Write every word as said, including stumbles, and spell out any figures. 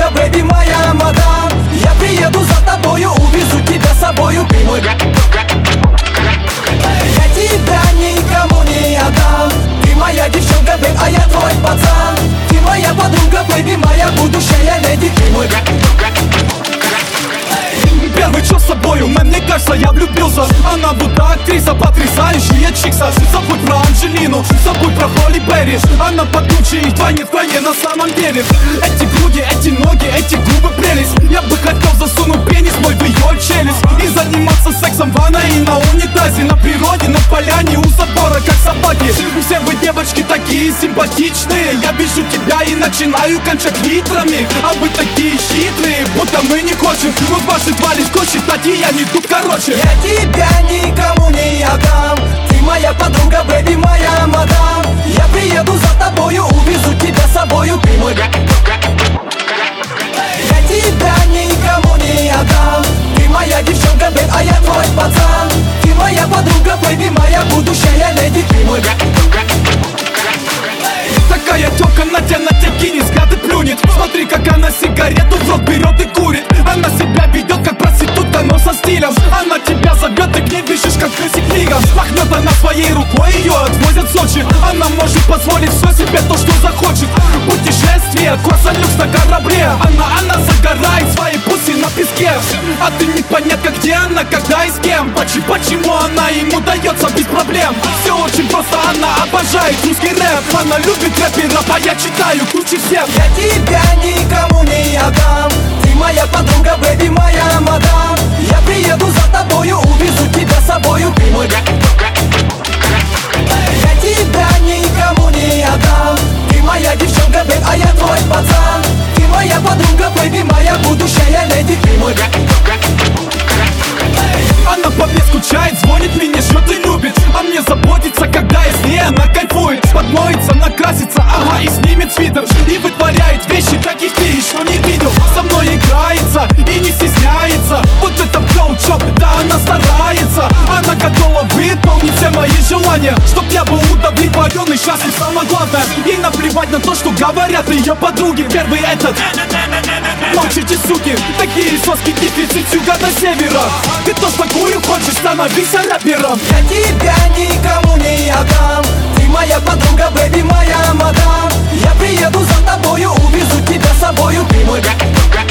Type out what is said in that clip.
подруга, бэби, моя мадам. Я приеду за тобою, увезу тебя с собою, ты мой. Я тебя никому не отдам. Ты моя девчонка, бэйб, а я твой пацан. Ты моя подруга, бэйби, моя будущая леди, ты мой. Первый час с собою, мэн, мне кажется, я влюбился. Она будто актриса, потрясающая чикса. Забудь про Анджелину, забудь про Холли Берри. Она покруче и вдвойне вдвойне на самом деле. Эти груди, эти ноги, эти губы прелесть. Я бы хотел засунуть пенис мой в ее челюсть и заниматься сексом в ванной и на унитазе. На природе, на поляне, у забора, как собаки. Все вы, девочки, такие симпатичные. Я вижу тебя и начинаю кончать литрами. А вы такие хитрые, будто мы не хотим. Мы ваши два лишь считать, и я не тут, короче. Я тебя никому не отдам. Ты моя подруга, бэби, моя мадам. Я приеду за тобою, увезу тебя с собою, ты мой. Я тебя никому не отдам. Ты моя девчонка, бэб, а я твой пацан. Ты моя подруга, бэби, моя будущая леди, ты мой. Такая тёлка на тебя, на тебя кинет, взгляд и плюнет. Смотри, как она сигарету в рот берет и курит. Она себя ведет как проститутка, но со стилем. Она тебя зовет, ты к ней бежишь, как крысик мигом. Махнет она своей рукой, ее отвозят в Сочи. Она может позволить все себе, то, что захочет. Путешествие, косолюкс на корабле. Она, она загорает свои пуси на песке. А ты непонятно, где она, когда и с кем. Почему, почему она ему дается без проблем. Все очень просто, она обожает русский рэп. Она любит рэперов, а я читаю круче всех. Я тебя никому не отдам. Ты моя подруга, бэби, моя мадам. Я приеду за тобою, увезу тебя с собою, ты мой. Я тебя никому не отдам. Ты моя девчонка, бэб, а я твой пацан. Ты моя подруга, бэби, моя будущая леди, ты мой. Она по мне скучает, звонит, меня ждет и любит. А мне заботится, когда я с ней, она кайфует. Подмоется, накрасится, ага, и снимет свитер. И вытворяет вещи, каких ты еще не видел. Со мной играется и не стесняется. Вот это птоучок, да она старается. Она готова выполнить все мои желания. Чтоб я был удовлетворен и счастлив, самое главное. Ей наплевать на то, что говорят ее подруги. Первый этот: молчите, суки, такие соски, дефицит с юга до севера. Ты тоже такую хочешь, становись рэпером. Я тебя никому не отдам. Ты моя подруга, бэби, моя мадам. Я приеду за тобою, увезу тебя с собою, ты мой.